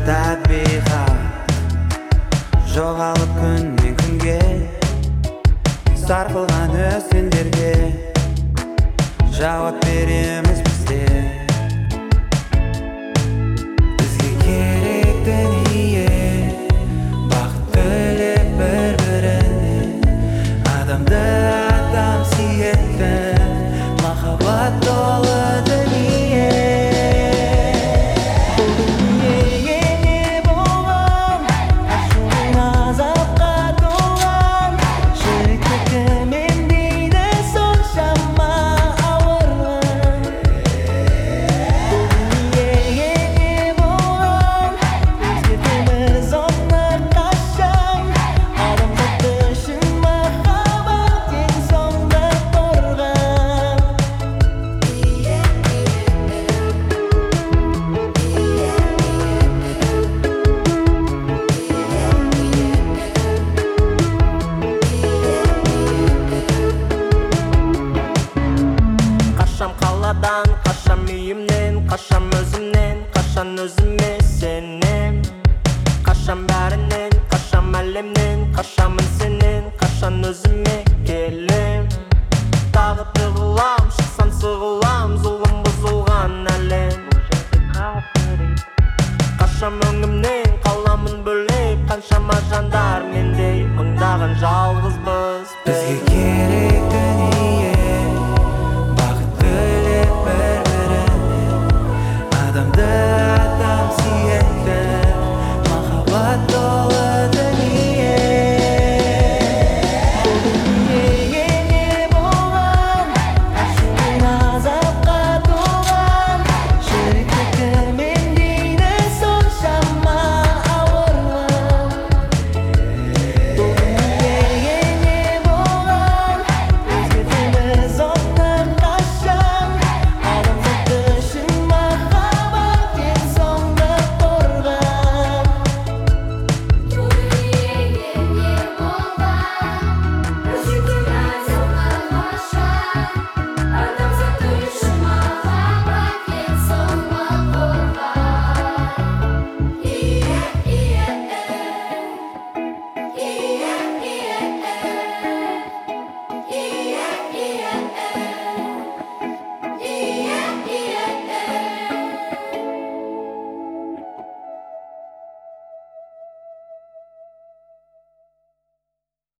табиғат жоғалып күннен күнге сарқылған өзендерге жауап береміз біздер. Бізге керек дүние бақыт тілеп бір-біріне, адамды адам сүйетін махаббат толы дүние. Қашам үйімнен, қашам өзімнен, қашан өзіме сенем. Қашам бәрінен, қашам әлемнен, қашамын сенен, қашан өзіме келем. Тағы тығылам, шықсам сығылам, зұлым бұзылған әлем. Қашам өңім